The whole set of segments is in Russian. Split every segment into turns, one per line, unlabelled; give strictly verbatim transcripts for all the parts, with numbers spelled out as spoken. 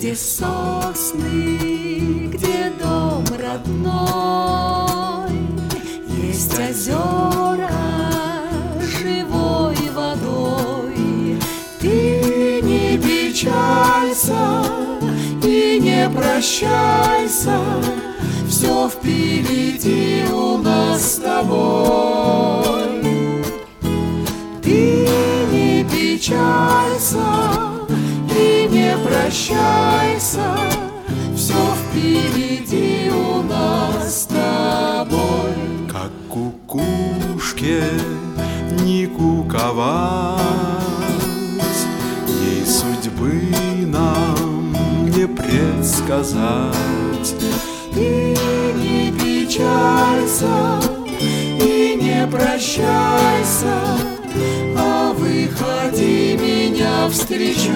где сосны, где дом родной, есть озера живой водой. Ты не печалься и не прощайся, все впереди у нас с тобой. Ты не печалься и не прощайся, все впереди у нас с тобой.
Как кукушке не куковать, ей судьбы нам не предсказать.
Ты не печалься и не прощайся, а выходи меня встречать.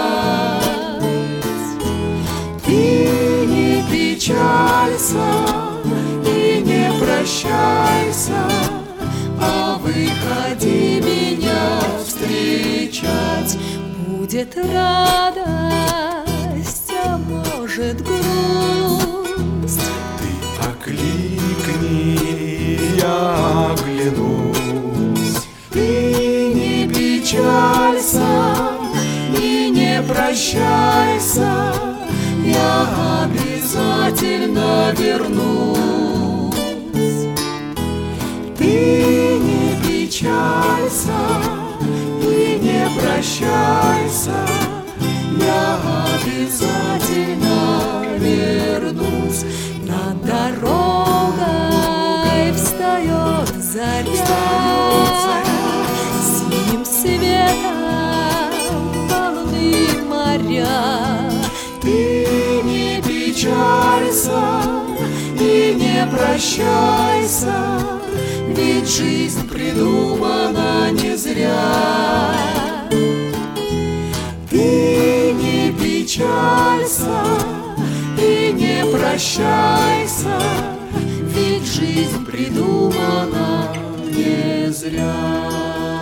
Ты не печалься и не прощайся, а выходи меня встречать. Будет радость, а может грусть.
Ты окликни, я оглянусь.
Ты не печалься и не прощайся, я обязательно вернусь. Ты не печалься и не прощайся, я обязательно вернусь. Над дорогой встает заря, синим светом волны моря. Ты не печалься и не прощайся, ведь жизнь придумана не зря. Ты не печалься и не прощайся, ведь жизнь придумана не зря.